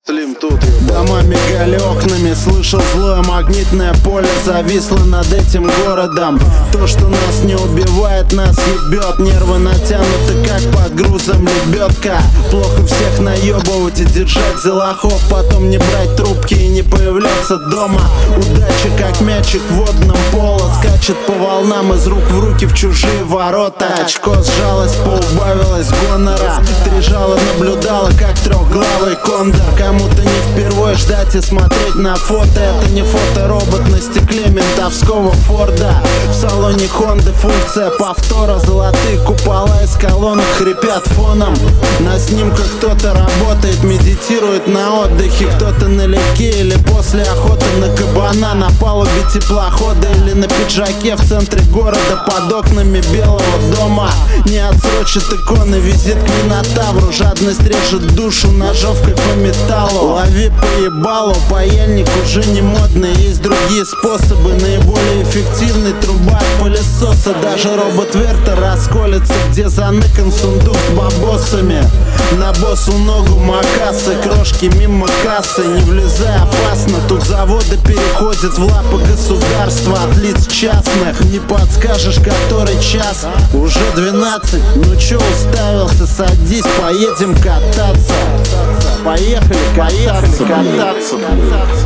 Слим тут. Дома мигали окнами, слышал злое магнитное поле зависло над этим городом. То, что нас не убивает, нас ебет. Нервы натянуты, как под грузом лебедка. Плохо всех наебывать и держать за лохов, потом не брать трубки и не появляться дома. Удача, как мячик в водном поло, скачет по волнам из рук в руки в чужие ворота. Очко сжалось, поубавилось гонора. Три жала наблюдала, как трехглавый кондор. Кому-то не впервые ждать и смотреть на фото. Это не фоторобот на стекле ментовского Форда. В салоне Хонды функция повтора. Золотые купола из колонок хрипят фоном. На снимках кто-то работает, медитирует на отдыхе. Кто-то налегке или после охоты на кабана. На палубе теплохода или на пиджаке в центре города под окнами белого дома. Не отсрочит иконы, визит к Минотавру. Жадность режет душу ножовкой по металлу. Лови по ебалу, паяльник уже не модный. Есть другие способы, наиболее эффективный. Труба от пылесоса, даже робот Верта расколется, где заныкан сундук с бабосами. На боссу ногу макасы, крошки мимо кассы. Не влезай, опасно, тут заводы переходят в лапы государства от лиц частных. Не подскажешь, который час? Уже 12, ну чё уставился, садись, поедем кататься. Поехали кататься.